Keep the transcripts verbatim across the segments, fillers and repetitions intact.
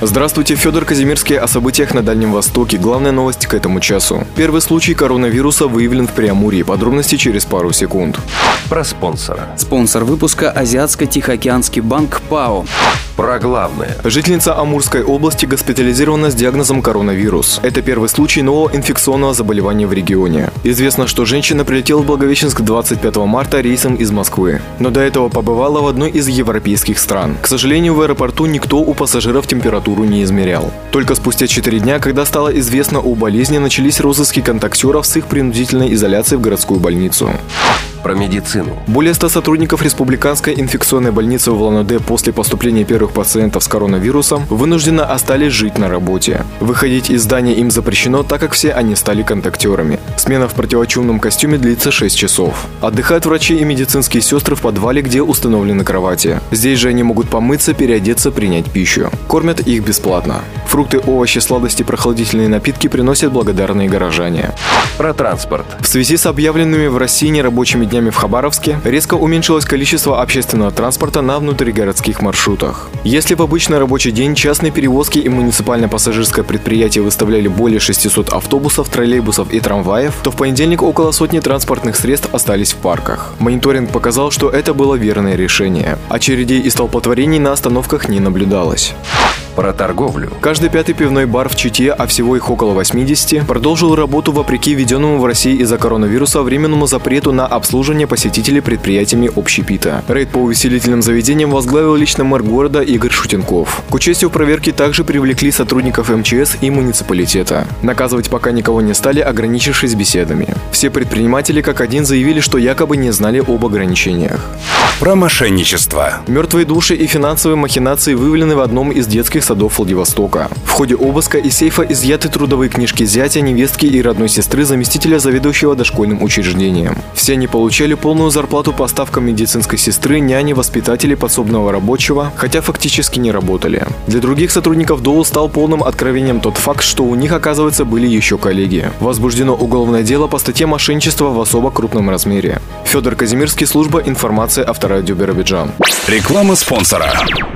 Здравствуйте, Федор Казимирский о событиях на Дальнем Востоке. Главная новость к этому часу. Первый случай коронавируса выявлен в Преамурье. Подробности через пару секунд. Про спонсора. Спонсор выпуска – Азиатско-Тихоокеанский банк ПАО. Про главное. Жительница Амурской области госпитализирована с диагнозом коронавирус. Это первый случай нового инфекционного заболевания в регионе. Известно, что женщина прилетела в Благовещенск двадцать пятого марта рейсом из Москвы, но до этого побывала в одной из европейских стран. К сожалению, в аэропорту никто у пассажиров температуру не измерял. Только спустя четыре дня, когда стало известно о болезни, начались розыски контактеров с их принудительной изоляцией в городскую больницу. Про медицину. Более ста сотрудников Республиканской инфекционной больницы в Улан-Удэ после поступления первых пациентов с коронавирусом вынуждены остались жить на работе. Выходить из здания им запрещено, так как все они стали контактерами. Смена в противочумном костюме длится шесть часов. Отдыхают врачи и медицинские сестры в подвале, где установлены кровати. Здесь же они могут помыться, переодеться, принять пищу. Кормят их бесплатно. Фрукты, овощи, сладости, прохладительные напитки приносят благодарные горожане. Про транспорт. В связи с объявленными в России нерабочими днями в Хабаровске резко уменьшилось количество общественного транспорта на внутригородских маршрутах. Если в обычный рабочий день частные перевозки и муниципальное пассажирское предприятие выставляли более шестисот автобусов, троллейбусов и трамваев, то в понедельник около сотни транспортных средств остались в парках. Мониторинг показал, что это было верное решение. Очередей и столпотворений на остановках не наблюдалось. Про торговлю. Каждый пятый пивной бар в Чите, а всего их около восьмидесяти, продолжил работу вопреки введенному в России из-за коронавируса временному запрету на обслуживание посетителей предприятиями общепита. Рейд по увеселительным заведениям возглавил лично мэр города Игорь Шутенков. К участию в проверке также привлекли сотрудников эм че эс и муниципалитета. Наказывать пока никого не стали, ограничившись беседами. Все предприниматели как один заявили, что якобы не знали об ограничениях. Про мошенничество. Мертвые души и финансовые махинации выявлены в одном из детских садов Владивостока. В ходе обыска из сейфа изъяты трудовые книжки зятя, невестки и родной сестры заместителя заведующего дошкольным учреждением. Все они получали полную зарплату по ставкам медицинской сестры, няни, воспитателей, подсобного рабочего, хотя фактически не работали. Для других сотрудников ДОУ стал полным откровением тот факт, что у них, оказывается, были еще коллеги. Возбуждено уголовное дело по статье «Мошенничество в особо крупном размере». Федор Казимирский, служба информации Авторадио Биробиджан. Реклама спонсора.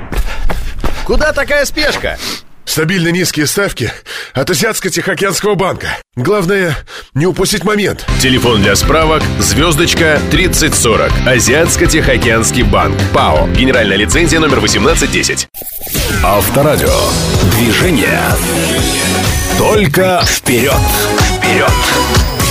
Куда такая спешка? Стабильно низкие ставки от Азиатско-Тихоокеанского банка. Главное, не упустить момент. Телефон для справок звездочка тридцать сорок. Азиатско-Тихоокеанский банк. ПАО. Генеральная лицензия номер восемнадцать десять. Авторадио. Движение. Только вперед. Вперед.